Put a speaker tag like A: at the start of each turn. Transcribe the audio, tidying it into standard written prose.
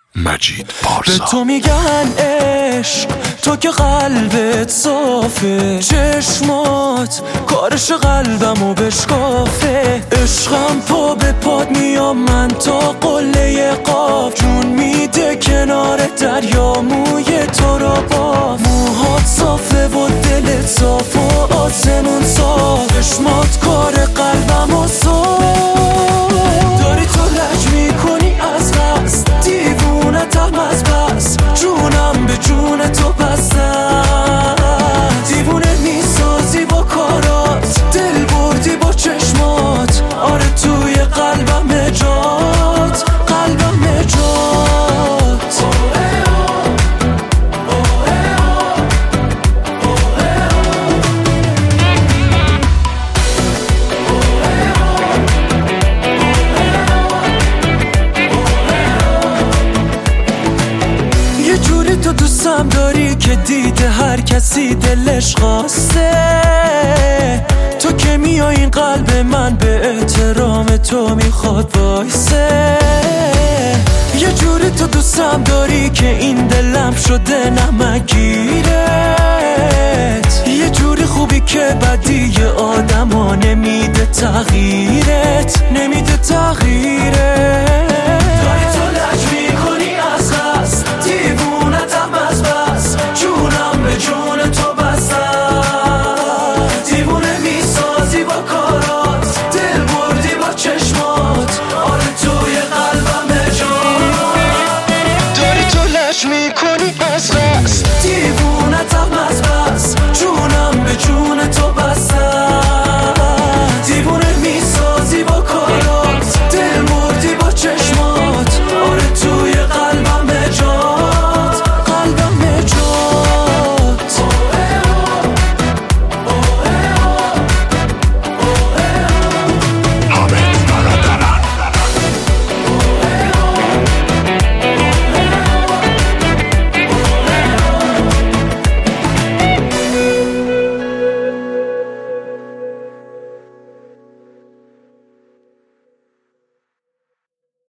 A: مجید پارسا.
B: به تو میگن عشق، تو که قلبت صافه، چشمات کارش قلبمو بشکافه. عشقم پا به پاد میام من تا قله قاف، جون میده کنار دریا موی تو رو باف. موهات صافه و دلت صاف و آسمون صاف، چشمات کار قلبمو صاف. داری تو لج میکنی از قصد، دیوونتم از بس، جونم به جون تو بستم. دیوونه میسازی با کارات، دل بردی با چشمات، آره توی قلبم جات، قلبم جات. یه جوری تو دوستم داری که دیده هر کسی دلش خواسته. تو که میای این قلب من به احترام تو میخواد وایسه. یه جوری تو دوستم داری که این دلم شده نمکگیرت. یه جوری خوبی که بدی آدم ها نمیده تغییرت، نمیده تغییرت.